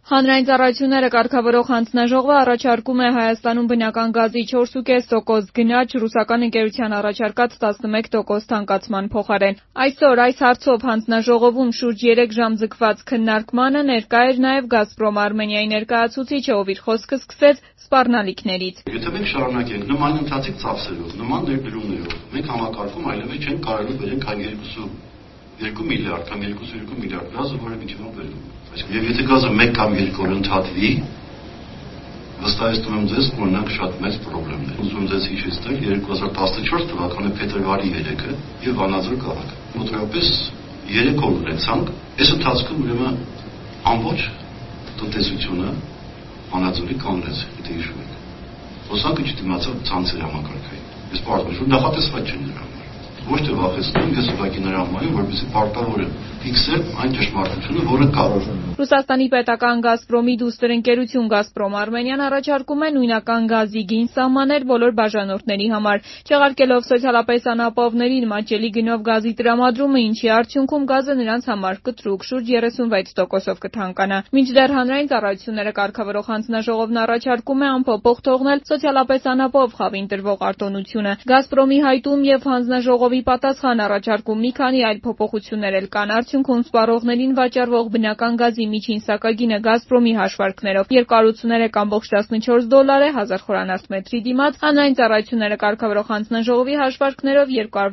Հանրային ծառայությունները կարգավորող հանձնաժողովը առաջարկում է Հայաստանում բնական գազի 4,5% գնաճ ռուսական ընկերության առաջարկած 11% թանկացման փոխարեն։ Այսօր այս հարցով հանձնաժողովում շուրջ 3 ժամ ձգված քննարկմանը ներկա էր նաև «Գազպրոմ Արմենիայի» ներկայացուցիչը, ով իր խոսքը սկսեց սպառնալիքներից։ Եթե մենք շարունակենք նման ընթացիկ ծախսերով, նման ներդրումներով, մենք համակարգում այլևս չենք կարելի վերենք այն 2 միլիարդ կամ 2.2 միլիարդ գազը, որը միջին վերում։ Եվ եթե գազը 1 կամ 2 օր ընդհատվի, վստահեցնում եմ ձեզ, կունենանք շատ մեծ խնդիրներ։ Ուզում եմ ձեզ հիշեցնել 2014 թվականի փետրվարի 3-ը եւ Վանաձոր քաղաք։ Մոտավորապես 3 օր ունեցանք, այս ընթացքում ուրեմն ամբողջ տնտեսությունը Վանաձորի կանգնեց, եթե հիշում եք։ Ոսակը չդիմացավ ցանցերի համակարգային։ Ես պարզվում եմ, նախատեսված չէ նրա համար։ Ոչ թե վախեցնում, ես ուղղակի նրա համար եմ, որպեսզի պարտավոր եմ ֆիքսել այն ճշմարտությունը, որը կա։ Ռուսաստանի պետական «Գազպրոմի» դուստր ընկերություն «Գազպրոմ Արմենիան» առաջարկում է նույնական գազի գին սահմանել բոլոր բաժանորդների համար, չեղարկելով սոցիալապես անապահովներին մատչելի գնով գազի տրամադրումը, ինչի արդյունքում գազը նրանց համար կտրուկ շուրջ 36%-ով կթանկանա։ Մինչդեռ հանրային ծառայությունները կարգավորող հանձնաժողովն առաջարկում է անփոփոխ թողնել սոցիալապես անապահով խավին տրվող արտոնությունը։ «Գազպրոմի» հայտում եւ հանձնաժողովի պատասխան առաջարկում մի քանի այլ փոփոխություններ էլ կան։ Արդյունքում սպառողներին վաճառվող բնական գազի միջին սակագինը «Գազպրոմի» հաշվարկներով $283 է 1000 խորանարդ մետրի դիմաց, հանրային ծառայությունները կարգավորող հանձնաժողովի հաշվարկներով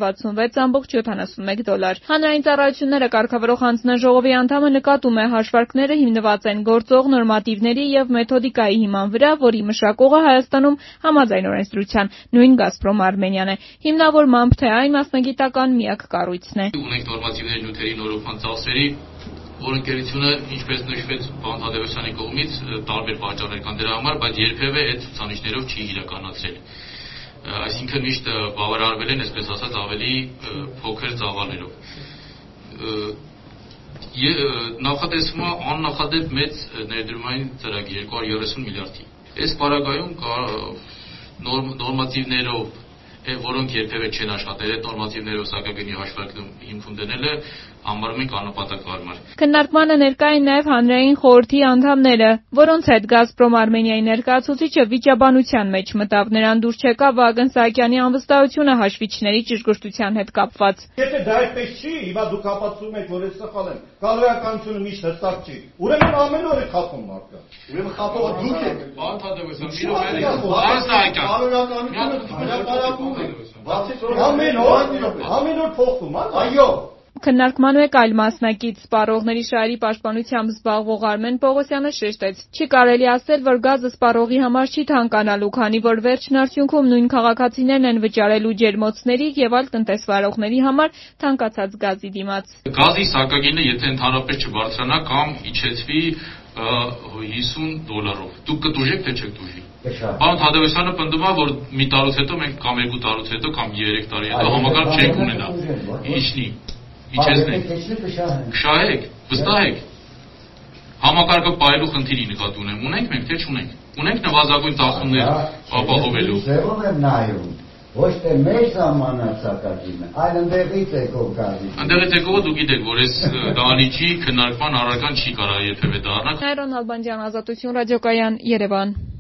$266.71։ Հանրային ծառայությունները կարգավորող հանձնաժողովի անդամը նկատում է, հաշվարկները հիմնված են գործող նորմատիվների եւ մեթոդիկայի հիման վրա, որի մշակողը Հայաստանում համաձայն օրենսդրության նույն «Գազպրոմ Արմենիան» է։ Հիմնավորմամբ թե այն մասնագիտական միակ կառույցն է։ Ունենք նորմատիվների նյութերի նորոգման ծախսերի, որ ընկերությունը, ինչպես նշվեց պարոն Թադևոսյանի կողմից, տարբեր պատճառներ կան դրա համար, բայց երբևէ այդ ցուցանիշներով չի իրականացրել։ Այսինքն միշտ բավարարվել են, այսպես ասած, ավելի փոքր ծավալներով։ Նախատեսվում է աննախադեպ մեծ ներդրումային ծրագիր 230 միլիարդի։ Այս պարագայում նորմատիվներով, որոնք երբևէ չեն աշխատել, այդ նորմատիվներով սակագնի հաշվարկում հիմքում դնելը համարում ենք աննպատակ հարմար։ Քննարկմանը ներկա են նաև հանրային խորհրդի անդամները, որոնց հետ «Գազպրոմ Արմենիայի» ներկայացուցիչը վիճաբանության մեջ մտավ։ Նրան դուր չեկավ Վագն Սահակյանի անվստահությունը հաշվիչների ճշգրտության հետ կապված։ Եթե դա այդպես չի, հիմա դուք ապացուցում եք, որ ես սխալ եմ, կալորականությունը միշտ հստակ չի։ Ուրեմն ամեն օր է խափում մարդը։ Ուրեմն խափողը դուք եք։ Պարոն Թադևոսյան, ամեն օր փոխվում, այո։ Քննարկման մեկ այլ մասնակից սպառողների շահերի պաշտպանությամբ զբաղվող Արմեն Պողոսյանը շեշտեց. չի կարելի ասել, որ գազը սպառողի համար չի թանկանալու, քանի որ վերջին արդյունքում նույն քաղաքացիներն են վճարելու ջերմոցների եւ այլ տնտեսվարողների համար թանկացած գազի դիմաց։ Գազի սակագինը եթե ընդհանրապես չբարձրանա կամ իջեցվի $50, դուք կտուժեք թե չեք տուժի։ Պարոն Թադևոսյանը պնդում է, որ մի տարուց հետո մենք կամ 2 տարուց հետո կամ 3 տարի հետո համակարգ չենք ունենա։ Իջնի։ Իջեցնենք, կշահեք, վստահ եք։ Համակարգը պահելու խնդիրի նկատի ունենք մենք թե չունենք։ Ունենք նվազագույն ծախսումներ ապահովելու։ Ձևով եմ նայում, ոչ թե մեր սահմանացակագինը, այլ ընդեղից եկող գազի։ Ընդեղից եկողը դուք գիտեք, որ այս դահլիճի քննարկման առարկան չի կարող երբևէ դառնալ։ Նայրոն Ալբանդյան, Ազատություն ռադիոկայան, Երևան։